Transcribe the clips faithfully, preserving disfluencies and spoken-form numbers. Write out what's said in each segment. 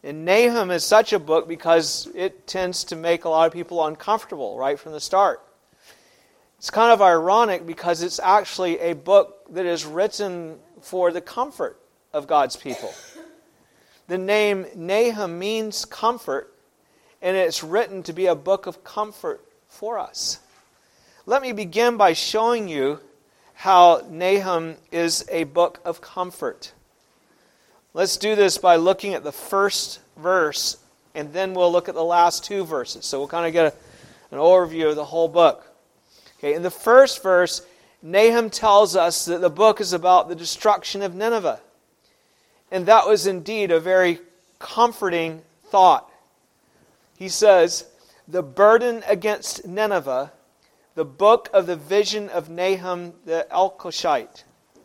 And Nahum is such a book because it tends to make a lot of people uncomfortable right from the start. It's kind of ironic because it's actually a book that is written for the comfort of God's people. The name Nahum means comfort, and it's written to be a book of comfort for us. Let me begin by showing you how Nahum is a book of comfort. Let's do this by looking at the first verse, and then we'll look at the last two verses. So we'll kind of get a, an overview of the whole book. Okay, in the first verse, Nahum tells us that the book is about the destruction of Nineveh. And that was indeed a very comforting thought. He says, "The burden against Nineveh, the book of the vision of Nahum the Elkoshite."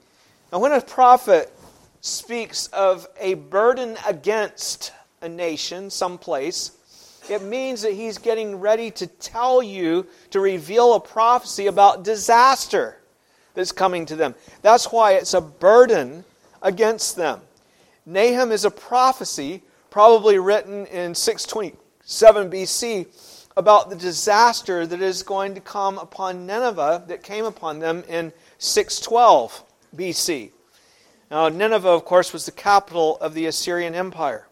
Now when a prophet speaks of a burden against a nation, someplace, it means that he's getting ready to tell you, to reveal a prophecy about disaster that's coming to them. That's why it's a burden against them. Nahum is a prophecy, probably written in six twenty-seven B C, about the disaster that is going to come upon Nineveh, that came upon them in six twelve B C. Now, Nineveh, of course, was the capital of the Assyrian Empire.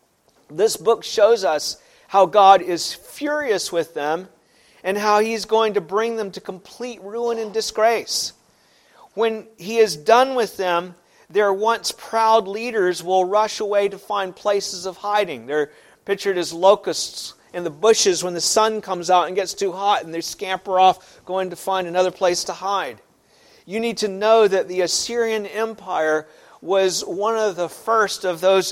This book shows us how God is furious with them and how He's going to bring them to complete ruin and disgrace. When He is done with them, their once proud leaders will rush away to find places of hiding. They're pictured as locusts in the bushes when the sun comes out and gets too hot, and they scamper off going to find another place to hide. You need to know that the Assyrian Empire was one of the first of those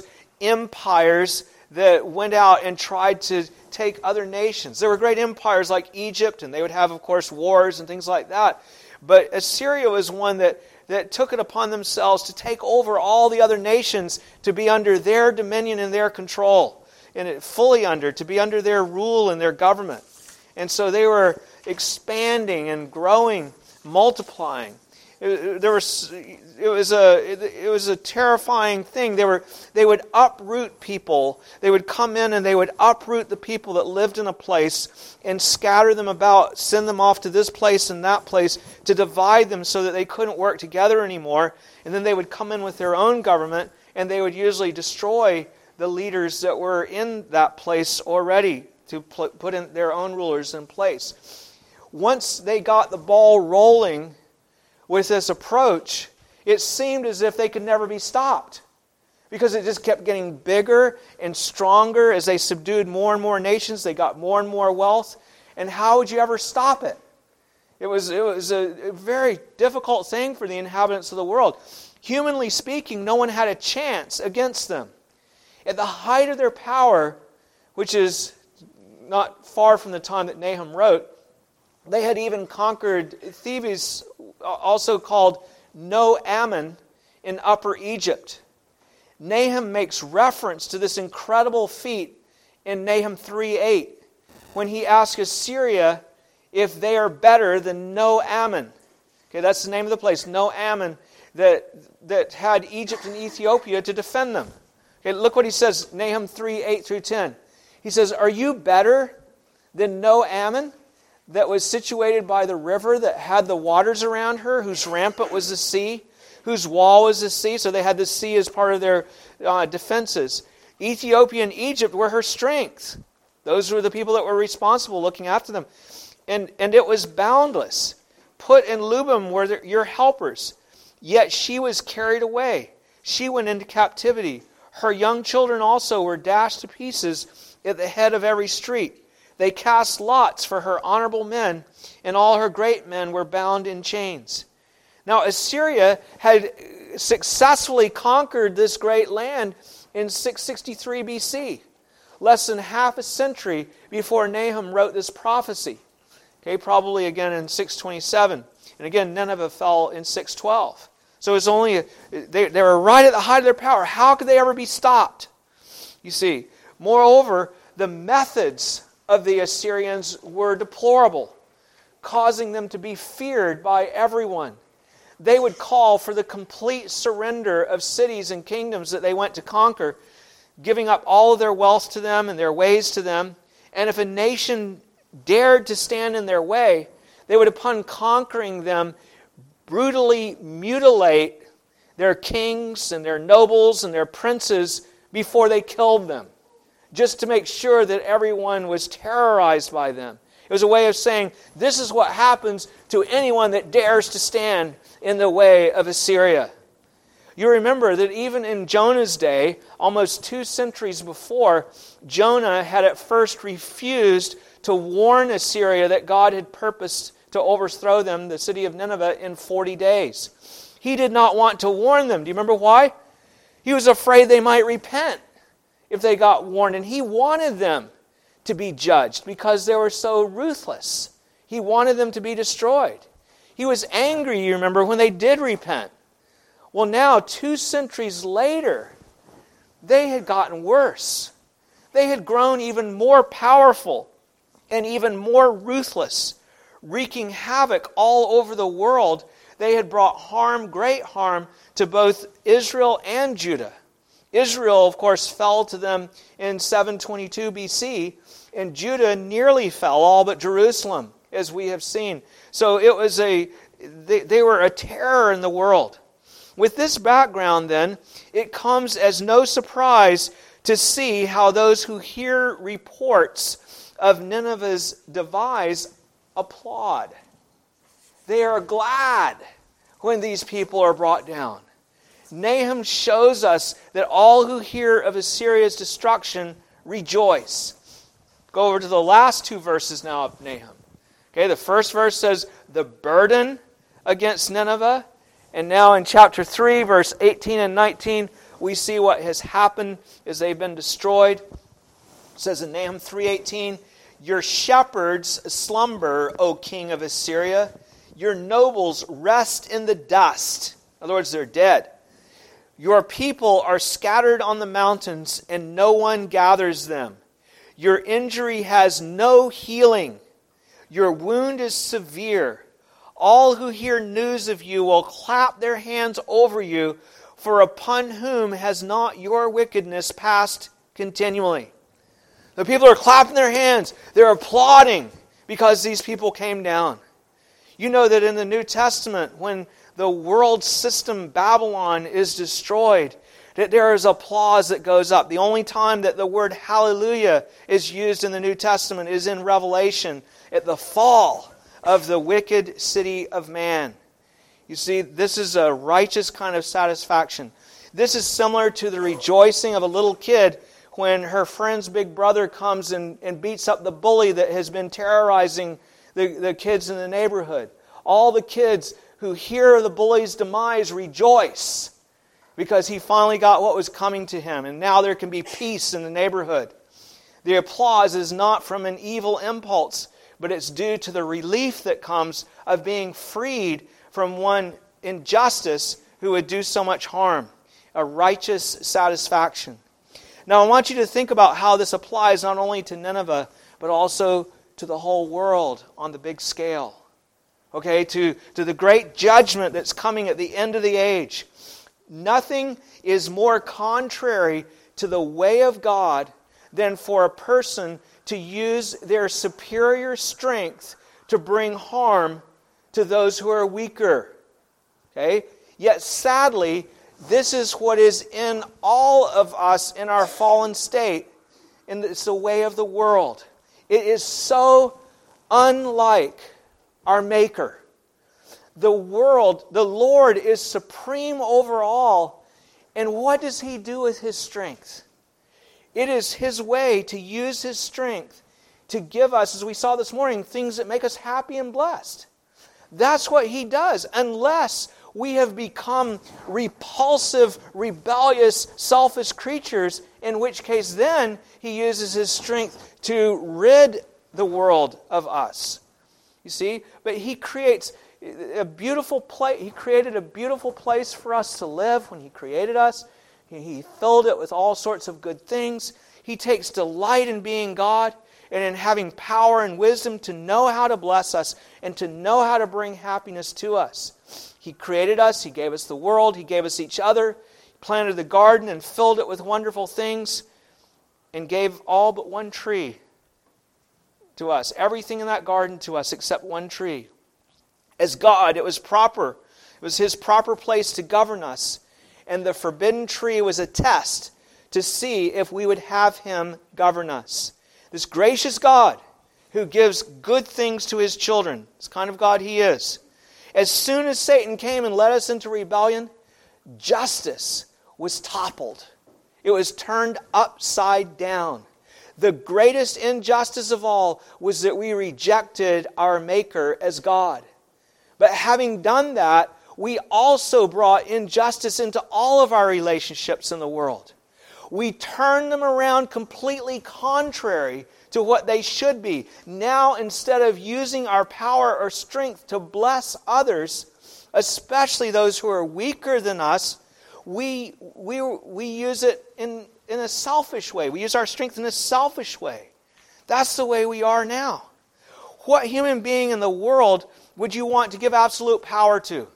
empires that went out and tried to take other nations. There were great empires like Egypt, and they would have, of course, wars and things like that. But Assyria was one that, that took it upon themselves to take over all the other nations, to be under their dominion and their control, and it fully under, to be under their rule and their government. And so they were expanding and growing, multiplying. It, there was, it was a, it, it was a terrifying thing. They were, they would uproot people. They would come in and they would uproot the people that lived in a place and scatter them about, send them off to this place and that place to divide them so that they couldn't work together anymore. And then they would come in with their own government, and they would usually destroy the leaders that were in that place already to put in their own rulers in place. Once they got the ball rolling with this approach, it seemed as if they could never be stopped, because it just kept getting bigger and stronger as they subdued more and more nations. They got more and more wealth, and how would you ever stop it? It was, it was a, a very difficult thing for the inhabitants of the world. Humanly speaking, no one had a chance against them. At the height of their power, which is not far from the time that Nahum wrote, they had even conquered Thebes, also called No Ammon, in Upper Egypt. Nahum makes reference to this incredible feat in Nahum three eight, when he asks Assyria if they are better than No Ammon. Okay, that's the name of the place, No Ammon, that, that had Egypt and Ethiopia to defend them. Okay, look what he says, Nahum three eight through ten. He says, "Are you better than No Ammon, that was situated by the river, that had the waters around her, whose rampart was the sea, whose wall was the sea?" So they had the sea as part of their uh, defenses. "Ethiopia and Egypt were her strength." Those were the people that were responsible, looking after them. And, and it was boundless. "Put and Lubim were the, your helpers. Yet she was carried away. She went into captivity. Her young children also were dashed to pieces at the head of every street. They cast lots for her honorable men, and all her great men were bound in chains." Now Assyria had successfully conquered this great land in six sixty-three B C, less than half a century before Nahum wrote this prophecy. Okay, probably again in six twenty-seven. And again, Nineveh fell in six twelve. So it's only, a, they, they were right at the height of their power. How could they ever be stopped? You see, moreover, the methods of the Assyrians were deplorable, causing them to be feared by everyone. They would call for the complete surrender of cities and kingdoms that they went to conquer. giving up all of their wealth to them and their ways to them. And if a nation dared to stand in their way, they would, upon conquering them, brutally mutilate their kings and their nobles and their princes before they killed them, just to make sure that everyone was terrorized by them. It was a way of saying, this is what happens to anyone that dares to stand in the way of Assyria. You remember that even in Jonah's day, almost two centuries before, Jonah had at first refused to warn Assyria that God had purposed to overthrow them, the city of Nineveh, in forty days. He did not want to warn them. Do you remember why? He was afraid they might repent if they got warned, and he wanted them to be judged because they were so ruthless. He wanted them to be destroyed. He was angry, you remember, when they did repent. Well, now, two centuries later, they had gotten worse. They had grown even more powerful and even more ruthless, wreaking havoc all over the world. They had brought harm, great harm, to both Israel and Judah. Israel, of course, fell to them in seven twenty-two B C, and Judah nearly fell, all but Jerusalem, as we have seen. So it was a, they, they were a terror in the world. With this background, then, it comes as no surprise to see how those who hear reports of Nineveh's demise applaud. They are glad when these people are brought down. Nahum shows us that all who hear of Assyria's destruction rejoice. Go over to the last two verses now of Nahum. Okay, the first verse says, the burden against Nineveh. And now in chapter three, verse eighteen and nineteen, we see what has happened as they've been destroyed. It says in Nahum three eighteen, your shepherds slumber, O king of Assyria. Your nobles rest in the dust. In other words, they're dead. Your people are scattered on the mountains, and no one gathers them. Your injury has no healing. Your wound is severe. All who hear news of you will clap their hands over you, for upon whom has not your wickedness passed continually? The people are clapping their hands. They're applauding because these people came down. You know that in the New Testament, when the world system Babylon is destroyed, that there is applause that goes up. The only time that the word hallelujah is used in the New Testament is in Revelation at the fall of the wicked city of man. You see, this is a righteous kind of satisfaction. This is similar to the rejoicing of a little kid when her friend's big brother comes and, and beats up the bully that has been terrorizing the, the kids in the neighborhood. All the kids who hear of the bully's demise rejoice because he finally got what was coming to him, and now there can be peace in the neighborhood. The applause is not from an evil impulse, but it's due to the relief that comes of being freed from one injustice who would do so much harm. A righteous satisfaction. Now I want you to think about how this applies not only to Nineveh, but also to the whole world on the big scale. Okay, to, to the great judgment that's coming at the end of the age. Nothing is more contrary to the way of God than for a person to use their superior strength to bring harm to those who are weaker. Okay? Yet sadly, this is what is in all of us in our fallen state, and it's the way of the world. It is so unlike our Maker. The world, the Lord is supreme over all, and what does He do with His strength? It is His way to use His strength to give us, as we saw this morning, things that make us happy and blessed. That's what He does, unless we have become repulsive, rebellious, selfish creatures, in which case then He uses His strength to rid the world of us. You see? But He creates a beautiful place. He created a beautiful place for us to live when He created us. He filled it with all sorts of good things. He takes delight in being God and in having power and wisdom to know how to bless us and to know how to bring happiness to us. He created us. He gave us the world. He gave us each other. He planted the garden and filled it with wonderful things, and gave all but one tree to us. Everything in that garden to us except one tree. As God, it was proper. It was His proper place to govern us. And the forbidden tree was a test to see if we would have Him govern us. This gracious God who gives good things to His children. It's the kind of God He is. As soon as Satan came and led us into rebellion, justice was toppled. It was turned upside down. The greatest injustice of all was that we rejected our Maker as God. But having done that, we also brought injustice into all of our relationships in the world. We turned them around completely contrary to what they should be. Now, instead of using our power or strength to bless others, especially those who are weaker than us, we we we use it in, in a selfish way. We use our strength in a selfish way. That's the way we are now. What human being in the world would you want to give absolute power to?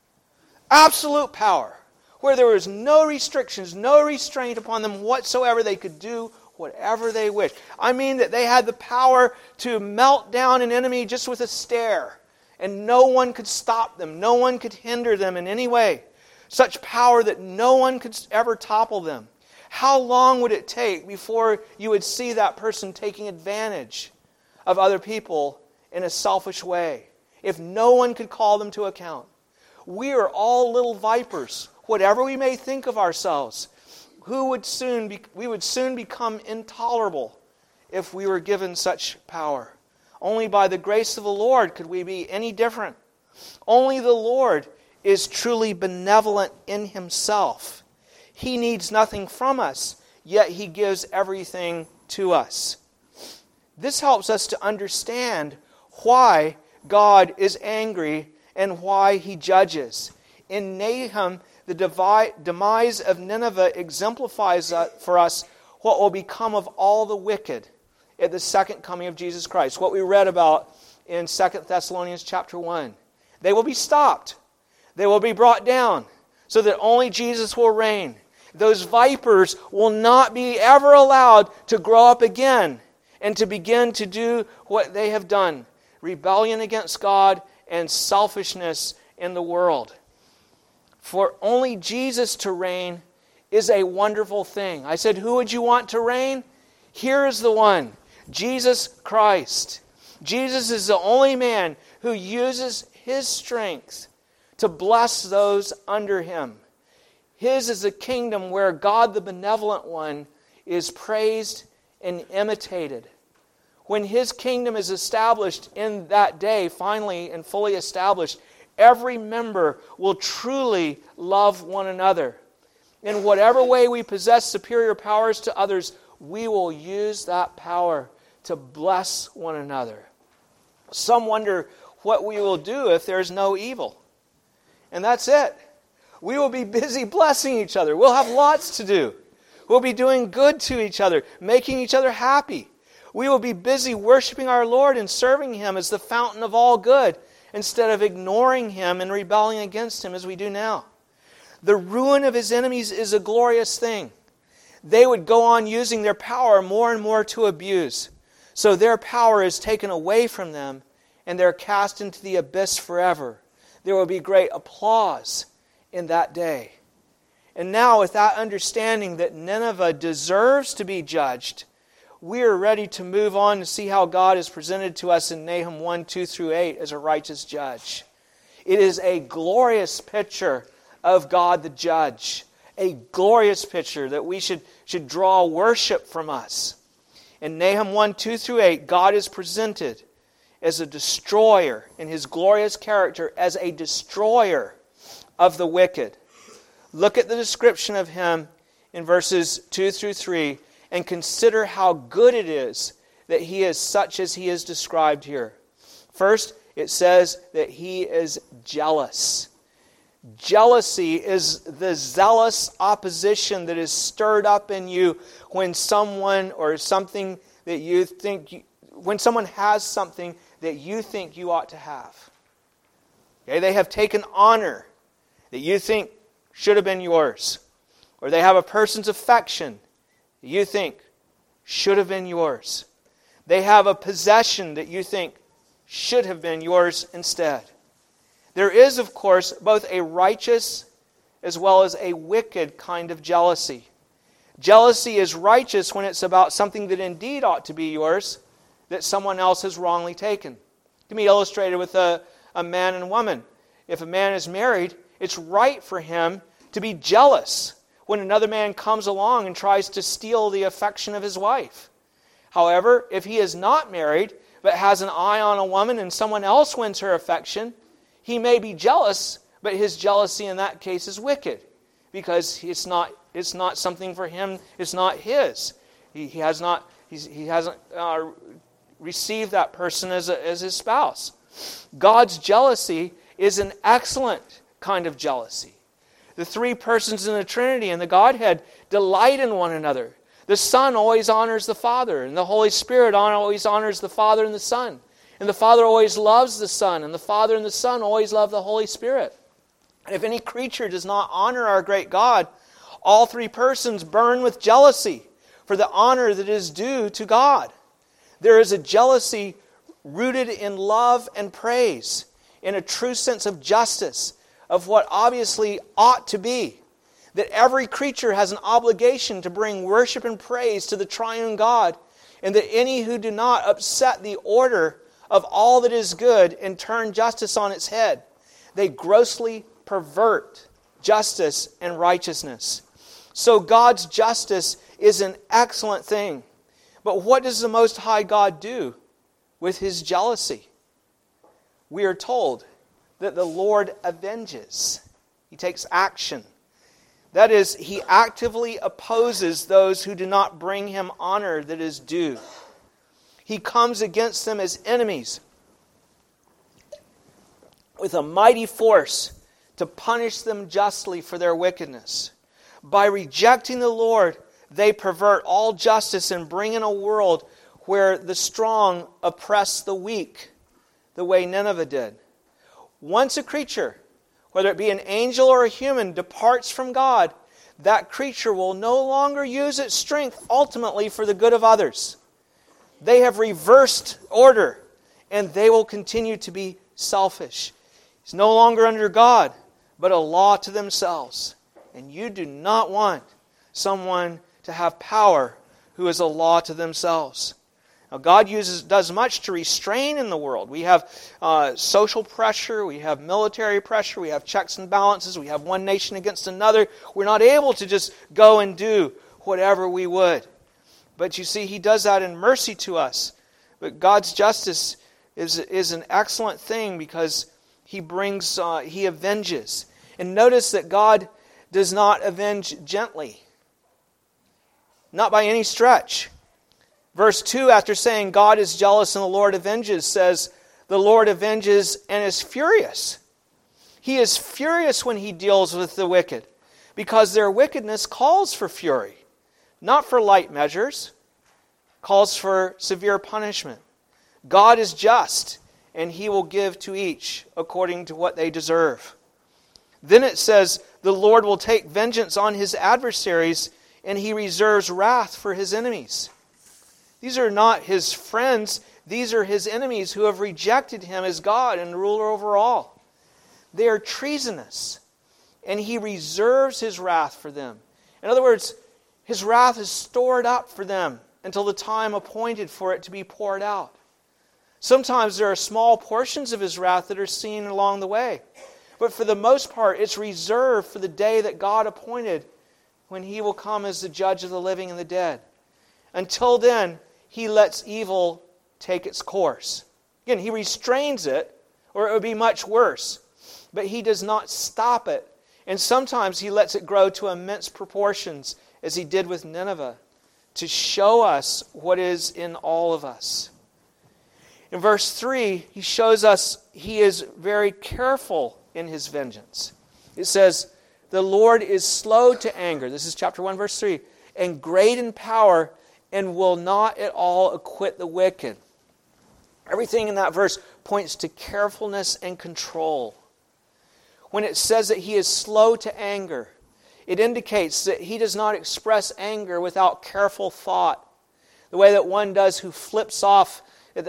Absolute power. Where there was no restrictions, no restraint upon them whatsoever. They could do whatever they wished. I mean that they had the power to melt down an enemy just with a stare. And no one could stop them. No one could hinder them in any way. Such power that no one could ever topple them. How long would it take before you would see that person taking advantage of other people in a selfish way, if no one could call them to account? We are all little vipers. Whatever we may think of ourselves, who would soon be, we would soon become intolerable if we were given such power. Only by the grace of the Lord could we be any different. Only the Lord is truly benevolent in Himself. He needs nothing from us, yet He gives everything to us. This helps us to understand why God is angry and why He judges. In Nahum, the demise of Nineveh exemplifies for us what will become of all the wicked at the second coming of Jesus Christ. What we read about in Second Thessalonians chapter one. They will be stopped. They will be brought down so that only Jesus will reign. Those vipers will not be ever allowed to grow up again and to begin to do what they have done. Rebellion against God and selfishness in the world. For only Jesus to reign is a wonderful thing. I said, who would you want to reign? Here is the one, Jesus Christ. Jesus is the only man who uses His strength to bless those under Him. His is a kingdom where God, the benevolent one, is praised and imitated. When His kingdom is established in that day, finally and fully established, every member will truly love one another. In whatever way we possess superior powers to others, we will use that power to bless one another. Some wonder what we will do if there's no evil. And that's it. We will be busy blessing each other. We'll have lots to do. We'll be doing good to each other, making each other happy. We will be busy worshiping our Lord and serving Him as the fountain of all good, instead of ignoring Him and rebelling against Him as we do now. The ruin of His enemies is a glorious thing. They would go on using their power more and more to abuse. So their power is taken away from them and they're cast into the abyss forever. There will be great applause in that day. And now, with that understanding that Nineveh deserves to be judged, we are ready to move on to see how God is presented to us in Nahum one, two through eight as a righteous judge. It is a glorious picture of God the judge. A glorious picture that we should, should draw worship from us. In Nahum one, two through eight, God is presented as a destroyer in His glorious character, as a destroyer of the wicked. Look at the description of Him in verses two through three and consider how good it is that He is such as He is described here. First, it says that He is jealous. Jealousy is the zealous opposition that is stirred up in you when someone or something that you think, you, when someone has something that you think you ought to have. Okay, they have taken honor that you think should have been yours. or they have a person's affection that you think should have been yours. They have a possession that you think should have been yours instead. There is, of course, both a righteous as well as a wicked kind of jealousy. Jealousy is righteous when it's about something that indeed ought to be yours, that someone else has wrongly taken. It can be illustrated with a, a man and woman. If a man is married, it's right for him to be jealous when another man comes along and tries to steal the affection of his wife. However, if he is not married, but has an eye on a woman and someone else wins her affection, he may be jealous, but his jealousy in that case is wicked, because it's not it's not something for him. It's not his. He, he has not he's, he hasn't uh, received that person as a, as his spouse. God's jealousy is an excellent kind of jealousy. The three persons in the Trinity and the Godhead delight in one another. The Son always honors the Father, and the Holy Spirit always honors the Father and the Son. And the Father always loves the Son, and the Father and the Son always love the Holy Spirit. And if any creature does not honor our great God, all three persons burn with jealousy for the honor that is due to God. There is a jealousy rooted in love and praise, in a true sense of justice, of what obviously ought to be. That every creature has an obligation to bring worship and praise to the triune God, and that any who do not upset the order of all that is good and turn justice on its head, they grossly pervert justice and righteousness. So God's justice is an excellent thing. But what does the Most High God do with His jealousy? We are told that the Lord avenges. He takes action. That is, He actively opposes those who do not bring Him honor that is due. He comes against them as enemies with a mighty force to punish them justly for their wickedness. By rejecting the Lord, they pervert all justice and bring in a world where the strong oppress the weak, the way Nineveh did. Once a creature, whether it be an angel or a human, departs from God, that creature will no longer use its strength ultimately for the good of others. They have reversed order, and they will continue to be selfish. It's no longer under God, but a law to themselves. And you do not want someone to have power who is a law to themselves. Now, God uses does much to restrain in the world. We have uh, social pressure, we have military pressure, we have checks and balances, we have one nation against another. We're not able to just go and do whatever we would. But you see, He does that in mercy to us. But God's justice is, is an excellent thing because He brings, uh, He avenges. And notice that God does not avenge gently. Not by any stretch. Verse two, after saying God is jealous and the Lord avenges, says the Lord avenges and is furious. He is furious when He deals with the wicked, because their wickedness calls for fury, not for light measures, calls for severe punishment. God is just, and He will give to each according to what they deserve. Then it says, the Lord will take vengeance on His adversaries, and He reserves wrath for His enemies. These are not His friends. These are His enemies who have rejected Him as God and ruler over all. They are treasonous, and He reserves His wrath for them. In other words, His wrath is stored up for them until the time appointed for it to be poured out. Sometimes there are small portions of His wrath that are seen along the way. But for the most part, it's reserved for the day that God appointed when He will come as the judge of the living and the dead. Until then, He lets evil take its course. Again, He restrains it, or it would be much worse. But He does not stop it. And sometimes He lets it grow to immense proportions, as He did with Nineveh, to show us what is in all of us. In verse three, He shows us He is very careful in His vengeance. It says, the Lord is slow to anger. This is chapter one, verse three. And great in power, and will not at all acquit the wicked. Everything in that verse points to carefulness and control. When it says that He is slow to anger, It indicates that he does not express anger without careful thought, the way that one does who flips off,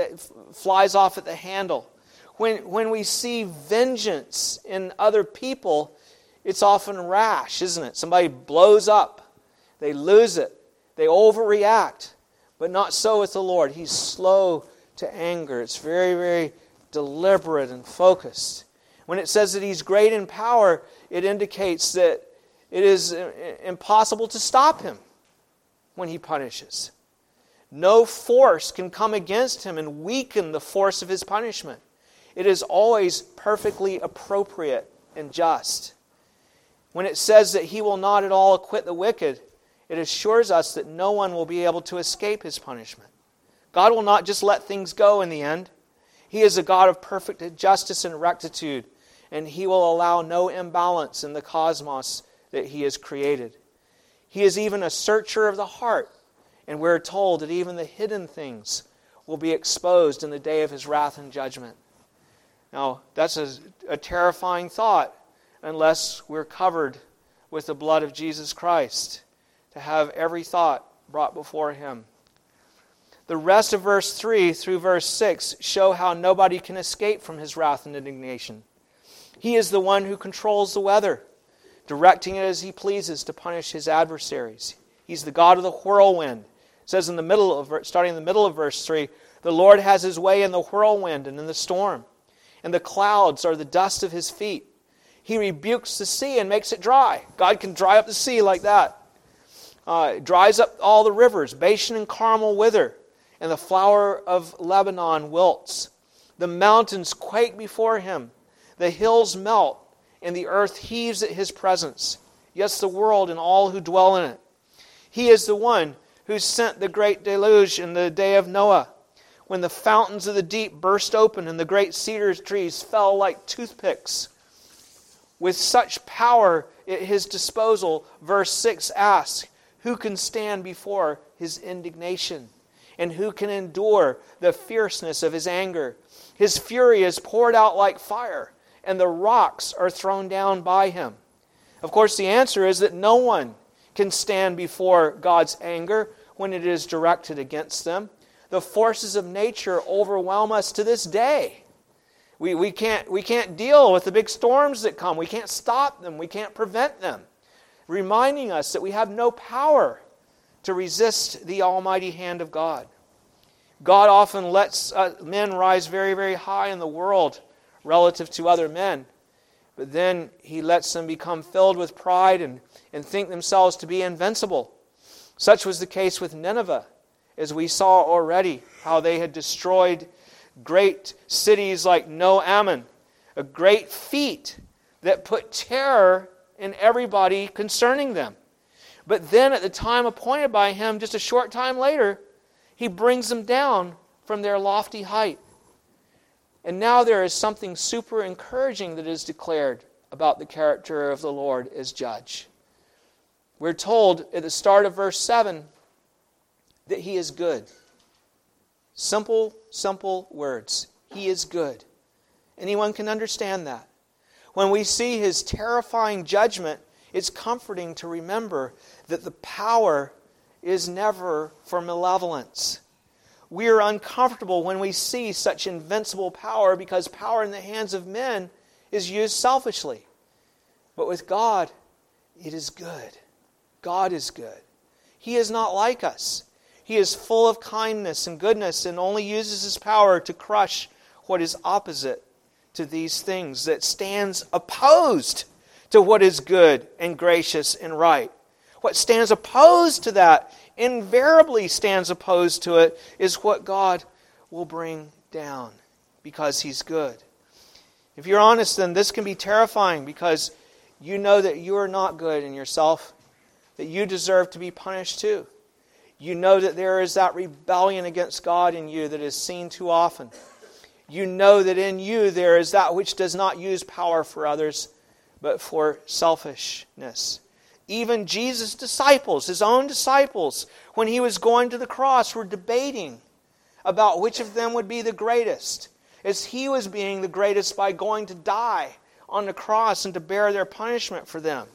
flies off at the handle. When, when we see vengeance in other people, it's often rash, isn't it? Somebody blows up, they lose it, they overreact, but not so with the Lord. He's slow to anger. It's very, very deliberate and focused. When it says that He's great in power, it indicates that it is impossible to stop Him when He punishes. No force can come against Him and weaken the force of His punishment. It is always perfectly appropriate and just. When it says that He will not at all acquit the wicked, it assures us that no one will be able to escape His punishment. God will not just let things go in the end. He is a God of perfect justice and rectitude, and He will allow no imbalance in the cosmos that He has created. He is even a searcher of the heart, and we're told that even the hidden things will be exposed in the day of His wrath and judgment. Now, that's a, a terrifying thought, unless we're covered with the blood of Jesus Christ, to have every thought brought before Him. The rest of verse three through verse six show how nobody can escape from His wrath and indignation. He is the one who controls the weather, directing it as He pleases to punish His adversaries. He's the God of the whirlwind. It says in the middle of, starting in the middle of verse three, the Lord has His way in the whirlwind and in the storm, and the clouds are the dust of His feet. He rebukes the sea and makes it dry. God can dry up the sea like that. Uh, dries up all the rivers. Bashan and Carmel wither, and the flower of Lebanon wilts. The mountains quake before Him. The hills melt, and the earth heaves at His presence. Yes, the world and all who dwell in it. He is the one who sent the great deluge in the day of Noah, when the fountains of the deep burst open and the great cedar trees fell like toothpicks. With such power at His disposal, verse six asks, who can stand before His indignation? And who can endure the fierceness of His anger? His fury is poured out like fire, and the rocks are thrown down by Him. Of course, the answer is that no one can stand before God's anger when it is directed against them. The forces of nature overwhelm us to this day. We, we, can't, we can't deal with the big storms that come. We can't stop them. We can't prevent them. Reminding us that we have no power to resist the almighty hand of God. God often lets uh, men rise very, very high in the world relative to other men. But then He lets them become filled with pride and, and think themselves to be invincible. Such was the case with Nineveh, as we saw already, how they had destroyed great cities like No-Ammon, a great feat that put terror in everybody concerning them. But then at the time appointed by Him, just a short time later, He brings them down from their lofty height. And now there is something super encouraging that is declared about the character of the Lord as judge. We're told at the start of verse seven that He is good. Simple, simple words. He is good. Anyone can understand that. When we see His terrifying judgment, it's comforting to remember that the power is never for malevolence. We are uncomfortable when we see such invincible power because power in the hands of men is used selfishly. But with God, it is good. God is good. He is not like us. He is full of kindness and goodness and only uses His power to crush what is opposite to these things, that stands opposed to what is good and gracious and right. What stands opposed to that, invariably stands opposed to it, is what God will bring down because He's good. If you're honest, then this can be terrifying because you know that you are not good in yourself, that you deserve to be punished too. You know that there is that rebellion against God in you that is seen too often. You know that in you there is that which does not use power for others, but for selfishness. Even Jesus' disciples, His own disciples, when He was going to the cross, were debating about which of them would be the greatest, as He was being the greatest by going to die on the cross and to bear their punishment for them.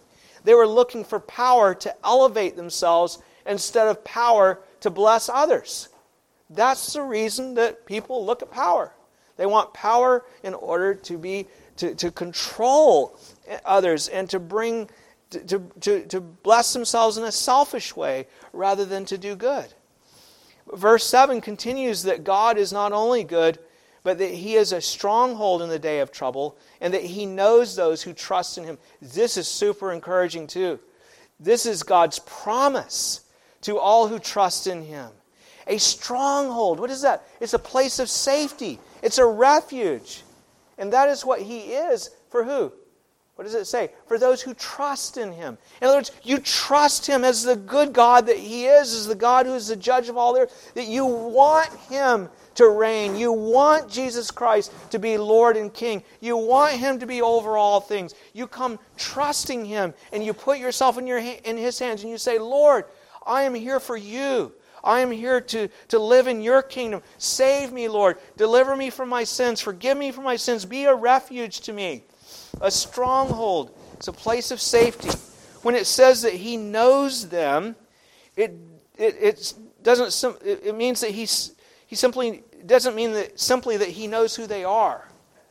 They were looking for power to elevate themselves instead of power to bless others. That's the reason that people look at power. They want power in order to be to, to control others and to bring to, to, to bless themselves in a selfish way rather than to do good. Verse seven continues that God is not only good, but that He is a stronghold in the day of trouble, and that He knows those who trust in Him. This is super encouraging too. This is God's promise to all who trust in Him. A stronghold. What is that? It's a place of safety. It's a refuge. And that is what He is for who? What does it say? For those who trust in Him. In other words, you trust Him as the good God that He is, as the God who is the judge of all the earth, that you want Him to reign. You want Jesus Christ to be Lord and King. You want Him to be over all things. You come trusting Him, and you put yourself in, your, in His hands, and you say, Lord, I am here for You. I am here to, to live in Your kingdom. Save me, Lord. Deliver me from my sins. Forgive me from my sins. Be a refuge to me. A stronghold. It's a place of safety. When it says that He knows them, it it it doesn't. It means that He's He simply doesn't mean that simply that He knows who they are.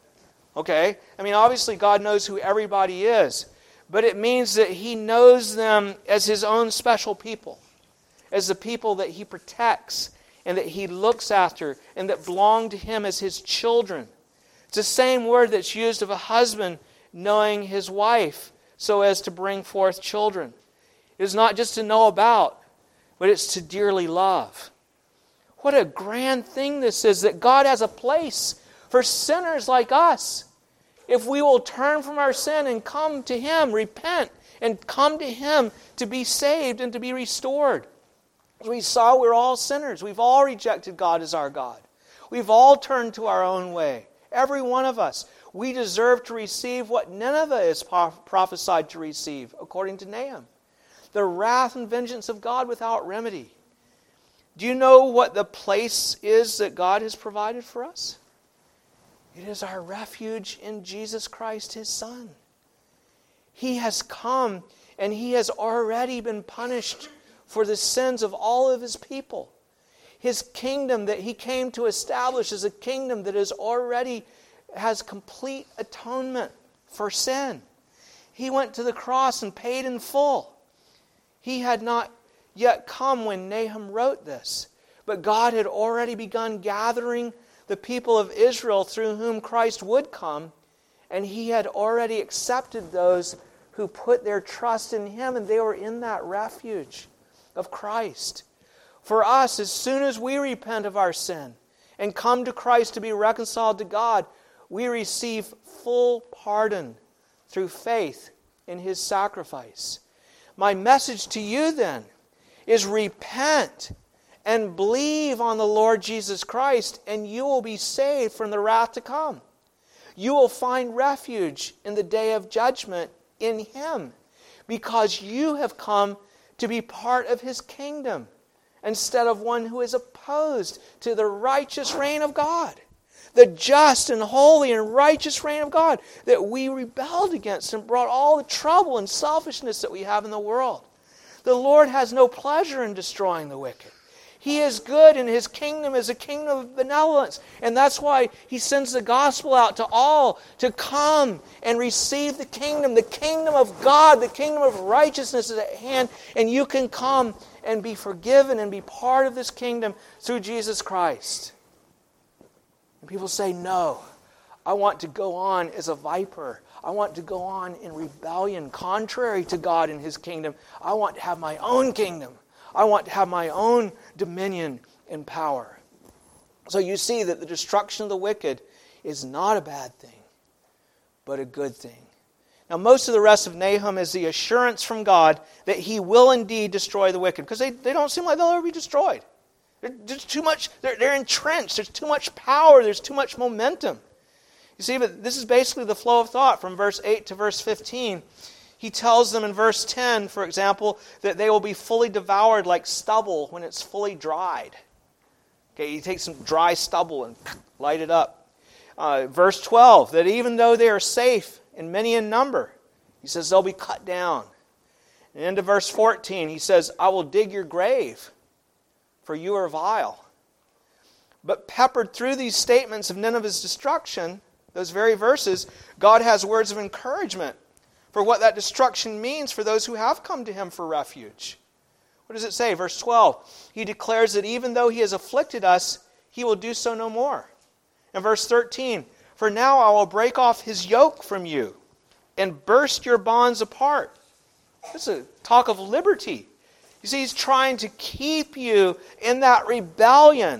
Okay? I mean, obviously God knows who everybody is, but it means that He knows them as His own special people, as the people that He protects and that He looks after and that belong to Him as His children. It's the same word that's used of a husband knowing his wife so as to bring forth children. It is not just to know about, but it's to dearly love. What a grand thing this is, that God has a place for sinners like us. If we will turn from our sin and come to Him, repent, and come to Him to be saved and to be restored. As we saw, we're all sinners. We've all rejected God as our God. We've all turned to our own way. Every one of us. We deserve to receive what Nineveh is prophesied to receive, according to Nahum. The wrath and vengeance of God without remedy. Do you know what the place is that God has provided for us? It is our refuge in Jesus Christ, His Son. He has come and He has already been punished for the sins of all of His people. His kingdom that He came to establish is a kingdom that is already has complete atonement for sin. He went to the cross and paid in full. He had not yet come when Nahum wrote this, but God had already begun gathering the people of Israel through whom Christ would come, and He had already accepted those who put their trust in Him, and they were in that refuge of Christ. For us, as soon as we repent of our sin and come to Christ to be reconciled to God, we receive full pardon through faith in His sacrifice. My message to you then is repent and believe on the Lord Jesus Christ, and you will be saved from the wrath to come. You will find refuge in the day of judgment in Him, because you have come to be part of His kingdom instead of one who is opposed to the righteous reign of God. The just and holy and righteous reign of God that we rebelled against and brought all the trouble and selfishness that we have in the world. The Lord has no pleasure in destroying the wicked. He is good, and His kingdom is a kingdom of benevolence. And that's why He sends the gospel out to all to come and receive the kingdom. The kingdom of God, the kingdom of righteousness is at hand. And you can come and be forgiven and be part of this kingdom through Jesus Christ. And people say, no, I want to go on as a viper. I want to go on in rebellion, contrary to God and His kingdom. I want to have my own kingdom. I want to have my own dominion and power. So you see that the destruction of the wicked is not a bad thing, but a good thing. Now, most of the rest of Nahum is the assurance from God that He will indeed destroy the wicked, because they, they don't seem like they'll ever be destroyed. There's too much, they're, they're entrenched. There's too much power. There's too much momentum. You see, but this is basically the flow of thought from verse eight to verse fifteen. He tells them in verse ten, for example, that they will be fully devoured like stubble when it's fully dried. Okay, you take some dry stubble and light it up. Uh, verse twelve, that even though they are safe and many in number, he says they'll be cut down. And into verse fourteen, he says, I will dig your grave, for you are vile. But peppered through these statements of Nineveh's destruction, those very verses, God has words of encouragement for what that destruction means for those who have come to him for refuge. What does it say? Verse twelve, he declares that even though he has afflicted us, he will do so no more. And verse thirteen, for now I will break off his yoke from you and burst your bonds apart. This is a talk of liberty. You see, he's trying to keep you in that rebellion.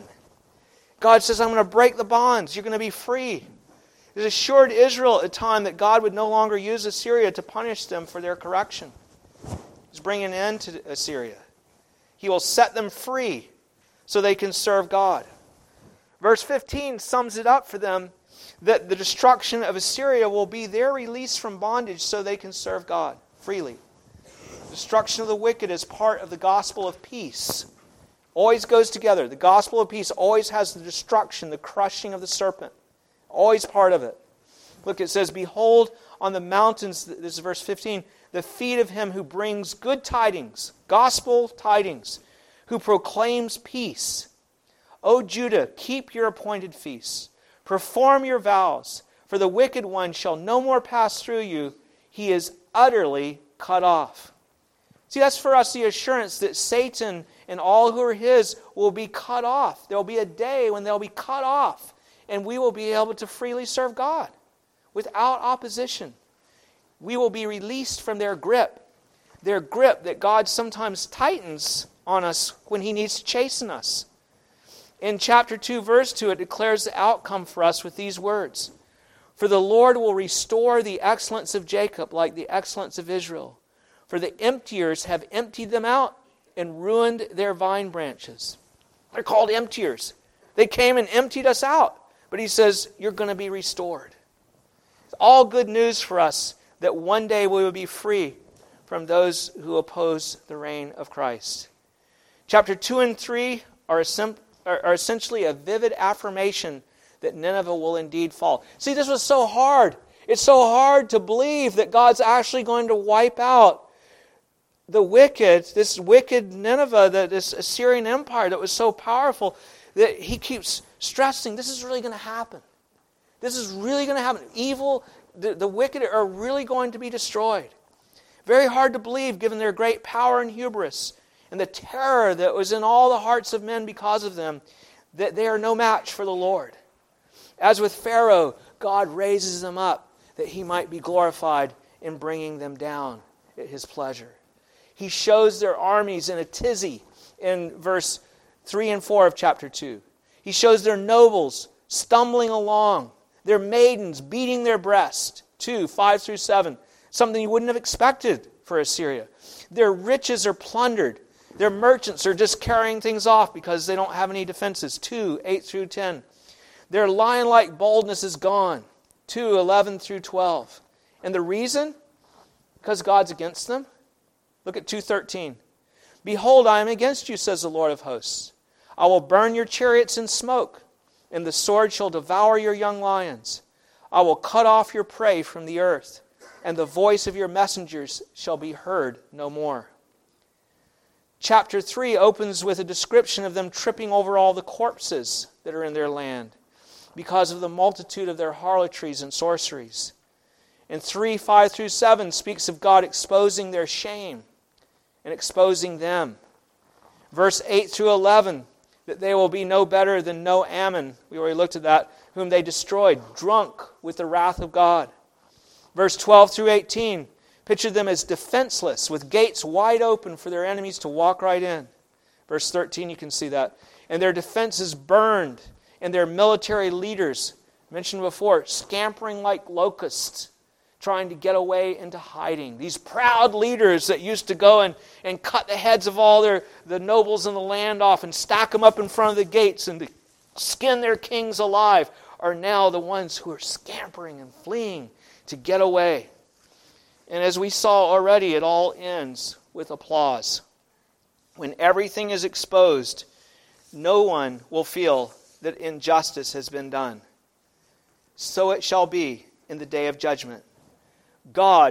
God says, I'm going to break the bonds. You're going to be free. He's assured Israel at the time that God would no longer use Assyria to punish them for their correction. He's bringing an end to Assyria. He will set them free so they can serve God. Verse fifteen sums it up for them that the destruction of Assyria will be their release from bondage so they can serve God freely. Destruction of the wicked is part of the gospel of peace. Always goes together. The gospel of peace always has the destruction, the crushing of the serpent. Always part of it. Look, it says, behold on the mountains, this is verse fifteen, the feet of him who brings good tidings, gospel tidings, who proclaims peace. O Judah, keep your appointed feasts. Perform your vows, for the wicked one shall no more pass through you. He is utterly cut off. See, that's for us the assurance that Satan and all who are his will be cut off. There will be a day when they'll be cut off, and we will be able to freely serve God without opposition. We will be released from their grip, their grip that God sometimes tightens on us when he needs to chasten us. In chapter two, verse two, it declares the outcome for us with these words. For the Lord will restore the excellence of Jacob like the excellence of Israel. For the emptiers have emptied them out and ruined their vine branches. They're called emptiers. They came and emptied us out. But he says, you're going to be restored. It's all good news for us that one day we will be free from those who oppose the reign of Christ. Chapter two and three are, essen- are essentially a vivid affirmation that Nineveh will indeed fall. See, this was so hard. It's so hard to believe that God's actually going to wipe out the wicked, this wicked Nineveh, the, this Assyrian Empire that was so powerful, that he keeps stressing, this is really going to happen. This is really going to happen. Evil, the, the wicked are really going to be destroyed. Very hard to believe given their great power and hubris and the terror that was in all the hearts of men because of them, that they are no match for the Lord. As with Pharaoh, God raises them up that he might be glorified in bringing them down at his pleasure. He shows their armies in a tizzy in verse three and four of chapter two. He shows their nobles stumbling along, their maidens beating their breast, two, five through seven, something you wouldn't have expected for Assyria. Their riches are plundered. Their merchants are just carrying things off because they don't have any defenses, two, eight through ten. Their lion-like boldness is gone, two, eleven through twelve. And the reason? Because God's against them. Look at two thirteen. Behold, I am against you, says the Lord of hosts. I will burn your chariots in smoke, and the sword shall devour your young lions. I will cut off your prey from the earth, and the voice of your messengers shall be heard no more. Chapter three opens with a description of them tripping over all the corpses that are in their land because of the multitude of their harlotries and sorceries. And three, five through seven speaks of God exposing their shame and exposing them. Verse eight through eleven, that they will be no better than no Ammon, we already looked at that, whom they destroyed, drunk with the wrath of God. Verse twelve through eighteen, picture them as defenseless, with gates wide open for their enemies to walk right in. Verse thirteen, you can see that. And their defenses burned, and their military leaders, mentioned before, scampering like locusts, trying to get away into hiding. These proud leaders that used to go and, and cut the heads of all their the nobles in the land off and stack them up in front of the gates and to skin their kings alive are now the ones who are scampering and fleeing to get away. And as we saw already, it all ends with applause. When everything is exposed, no one will feel that injustice has been done. So it shall be in the day of judgment. God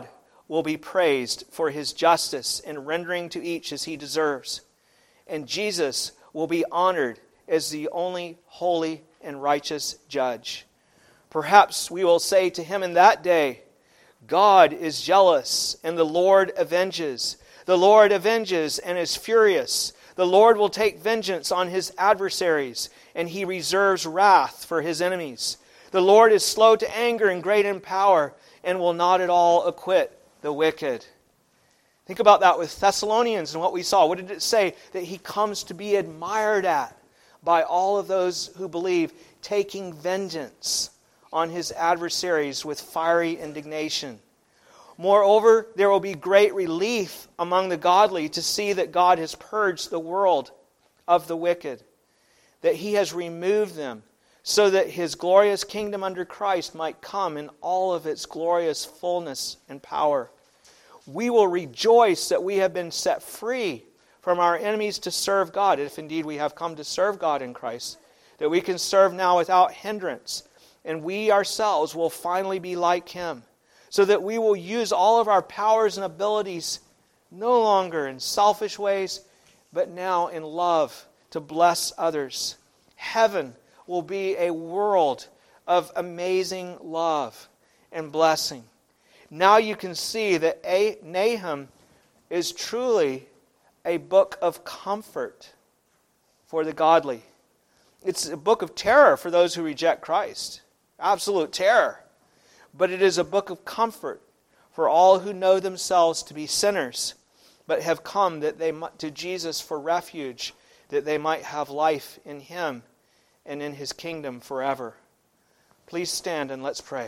will be praised for his justice in rendering to each as he deserves. And Jesus will be honored as the only holy and righteous judge. Perhaps we will say to him in that day, God is jealous and the Lord avenges. The Lord avenges and is furious. The Lord will take vengeance on his adversaries, and he reserves wrath for his enemies. The Lord is slow to anger and great in power, and will not at all acquit the wicked. Think about that with Thessalonians and what we saw. What did it say? That he comes to be admired at by all of those who believe, taking vengeance on his adversaries with fiery indignation. Moreover, there will be great relief among the godly to see that God has purged the world of the wicked, that he has removed them, so that his glorious kingdom under Christ might come in all of its glorious fullness and power. We will rejoice that we have been set free from our enemies to serve God, if indeed we have come to serve God in Christ, that we can serve now without hindrance, and we ourselves will finally be like him, so that we will use all of our powers and abilities no longer in selfish ways, but now in love to bless others. Heaven will be a world of amazing love and blessing. Now you can see that Nahum is truly a book of comfort for the godly. It's a book of terror for those who reject Christ. Absolute terror. But it is a book of comfort for all who know themselves to be sinners, but have come that they to Jesus for refuge, that they might have life in him and in his kingdom forever. Please stand and let's pray.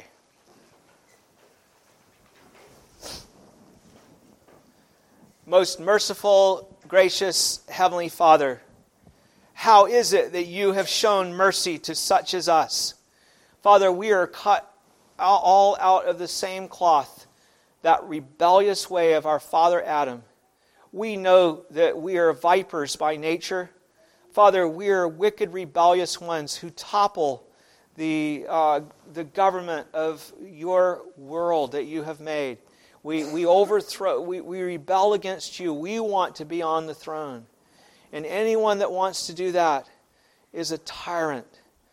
Most merciful, gracious Heavenly Father, how is it that you have shown mercy to such as us? Father, we are cut all out of the same cloth, that rebellious way of our father Adam. We know that we are vipers by nature. Father, we are wicked, rebellious ones who topple the uh, the government of your world that you have made. We we overthrow, we, we rebel against you. We want to be on the throne. And anyone that wants to do that is a tyrant.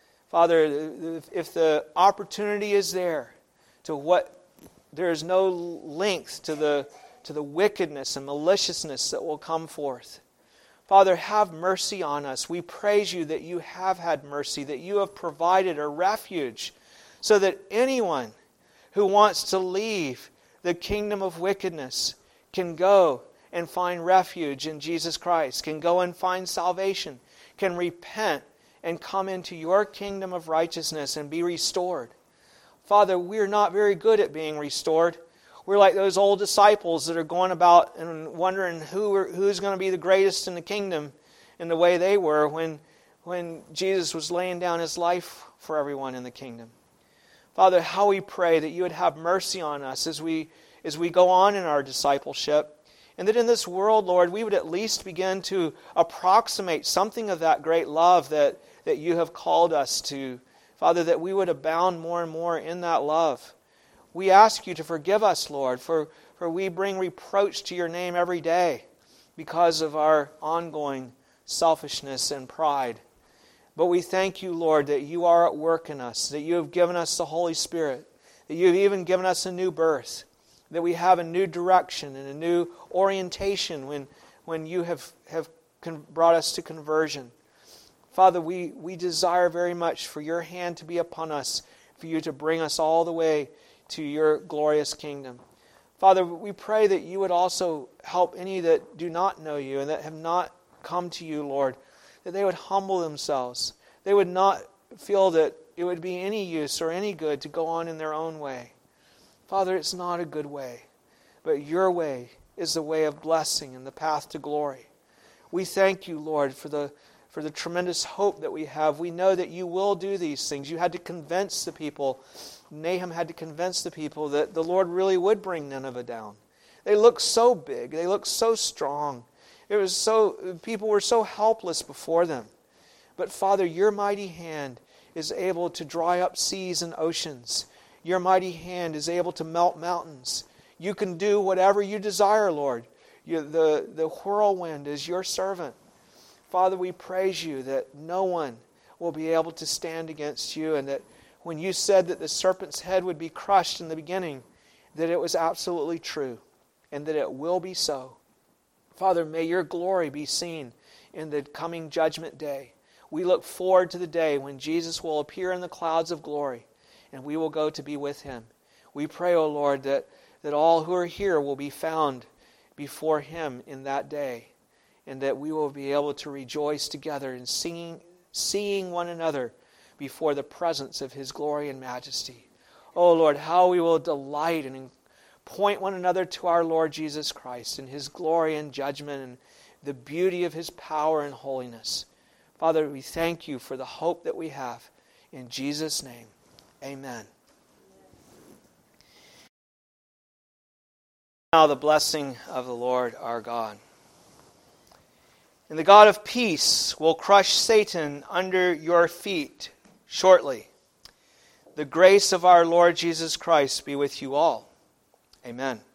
Father, if the opportunity is there to what, there is no length to the to the wickedness and maliciousness that will come forth. Father, have mercy on us. We praise you that you have had mercy, that you have provided a refuge so that anyone who wants to leave the kingdom of wickedness can go and find refuge in Jesus Christ, can go and find salvation, can repent and come into your kingdom of righteousness and be restored. Father, we're not very good at being restored. We're like those old disciples that are going about and wondering who who's going to be the greatest in the kingdom in the way they were when, when Jesus was laying down his life for everyone in the kingdom. Father, how we pray that you would have mercy on us as we as we go on in our discipleship, and that in this world, Lord, we would at least begin to approximate something of that great love that, that you have called us to. Father, that we would abound more and more in that love. We ask you to forgive us, Lord, for, for we bring reproach to your name every day because of our ongoing selfishness and pride. But we thank you, Lord, that you are at work in us, that you have given us the Holy Spirit, that you have even given us a new birth, that we have a new direction and a new orientation when, when you have, have con- brought us to conversion. Father, we, we desire very much for your hand to be upon us, for you to bring us all the way to your glorious kingdom. Father, we pray that you would also help any that do not know you and that have not come to you, Lord, that they would humble themselves. They would not feel that it would be any use or any good to go on in their own way. Father, it's not a good way, but your way is the way of blessing and the path to glory. We thank you, Lord, for the for the tremendous hope that we have. We know that you will do these things. You had to convince the people, Nahum had to convince the people that the Lord really would bring Nineveh down. They looked so big. They looked so strong. It was so people were so helpless before them. But Father, your mighty hand is able to dry up seas and oceans. Your mighty hand is able to melt mountains. You can do whatever you desire, Lord. You, the, the whirlwind is your servant. Father, we praise you that no one will be able to stand against you, and that when you said that the serpent's head would be crushed in the beginning, that it was absolutely true, and that it will be so. Father, may your glory be seen in the coming judgment day. We look forward to the day when Jesus will appear in the clouds of glory, and we will go to be with him. We pray, O Lord, that, that all who are here will be found before him in that day, and that we will be able to rejoice together in singing, seeing one another before the presence of his glory and majesty. Oh Lord, how we will delight and point one another to our Lord Jesus Christ and his glory and judgment and the beauty of his power and holiness. Father, we thank you for the hope that we have. In Jesus' name, amen. Now the blessing of the Lord our God. And the God of peace will crush Satan under your feet shortly. The grace of our Lord Jesus Christ be with you all. Amen.